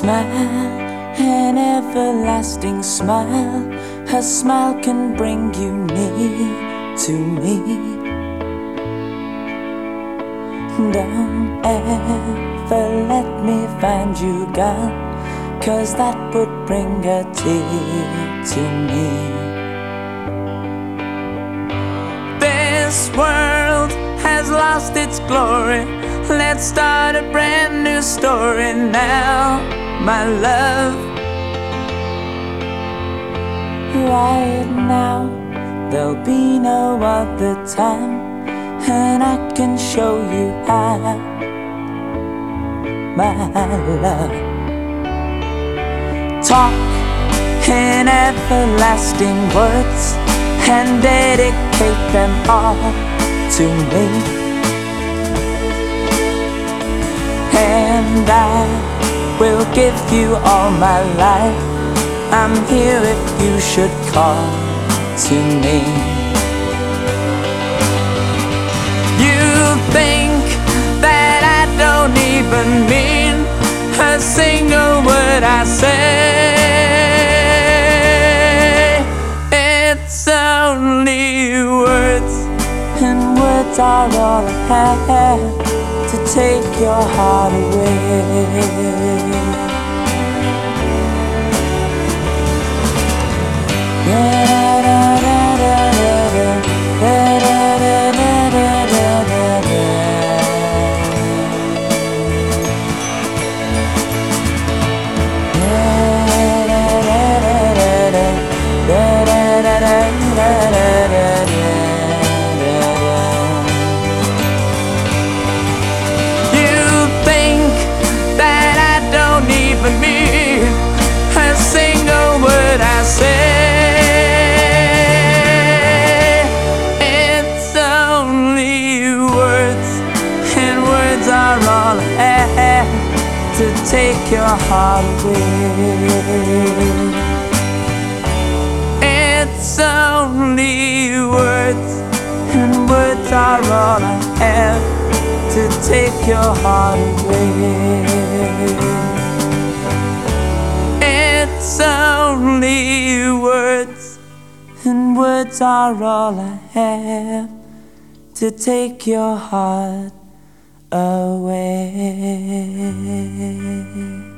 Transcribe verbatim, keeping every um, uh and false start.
smile, an everlasting smile. Her smile can bring you near to me. Don't ever let me find you gone, 'cause that would bring a tear to me. This world has lost its glory. Let's start a brand new story now, my love. Right now, there'll be no other time, and I can show you how, my love. Talk in everlasting words and dedicate them all to me, and I will give you all my life. I'm here if you should call to me. You think that I don't even mean a single word I say. It's only words, and words are all I have to take your heart away. You think that I don't even mean a single word I say. It's only words, and words are all I have to take your heart away. It's only words, and words are all I have to take your heart away. It's only words, and words are all I have to take your heart away.